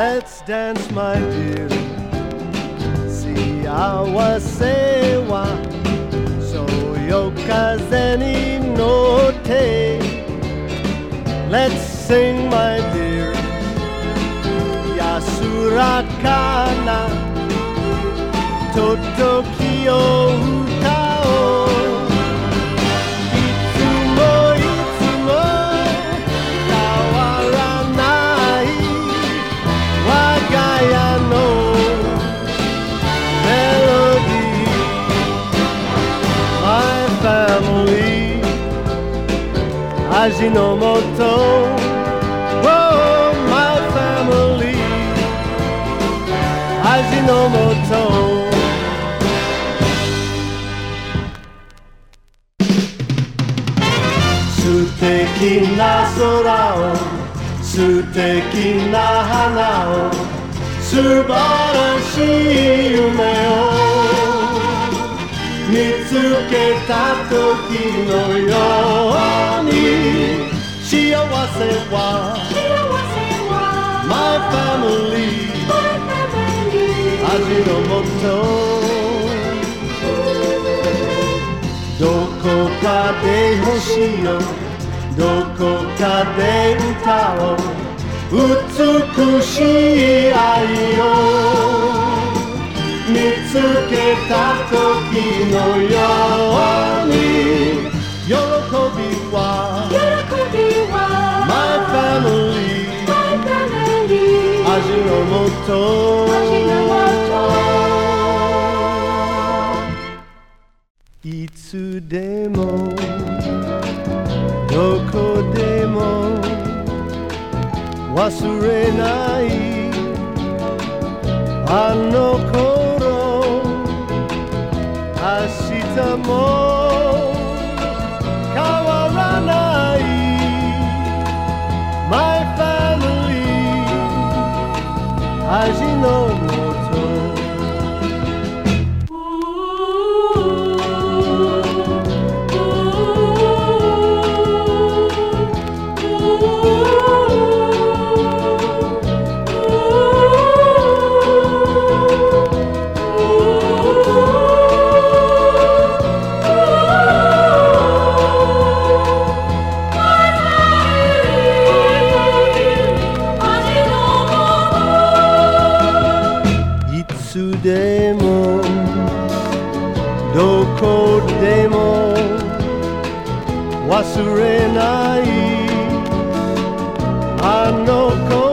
Let's dance, my dear. 幸せはそよ風に乗って Let's sing, my dear. 安らかなとどきを歌おう味の素 Oh, my family 味の素素敵な空を素敵な花を素晴らしい夢を見つけた時のように幸せは My family 味の素どこかで星よどこかで歌おう美しい愛を見つけた時のように喜びは My family 味の素いつでもどこでも忘れないあの頃明日も変わらない My family 味の素いつでもどこでも忘れないあの子